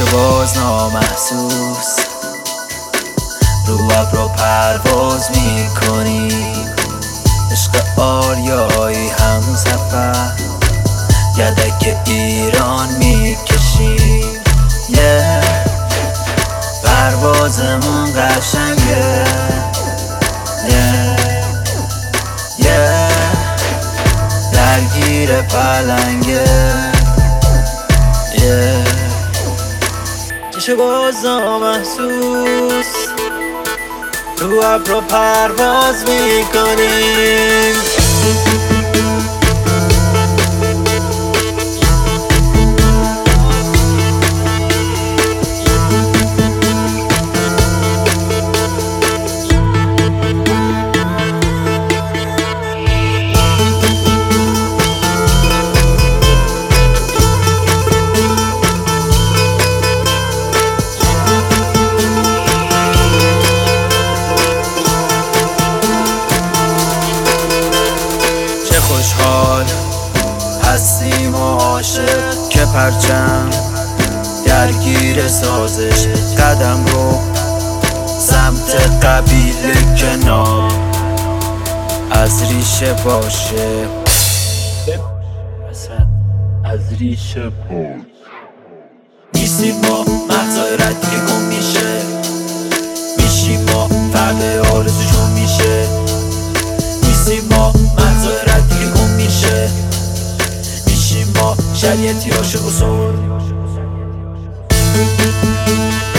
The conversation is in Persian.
میشه باز نامحسوس، رو ابرو پرواز میکنیم، عشق آریایی هم سفر یدک ایران میکشیم. پروازمون قشنگه، درگیر پلنگه، میشه باز نامحسوس، رو ابرو پرواز میکنیم. خوشحال هستیم و عاشق که پرچم درگیر سازش، قدم رو سمت قبیله کنار از ریشه باشه، از ریشه باشه. نیستیم ما مغزای رد دیگه گم میشه، میشیم ما فرد آرزوشون میشه. نیستیم ما مغزای رد دیگه گم میشه، میشیم ما شریعتی عاشق و سر.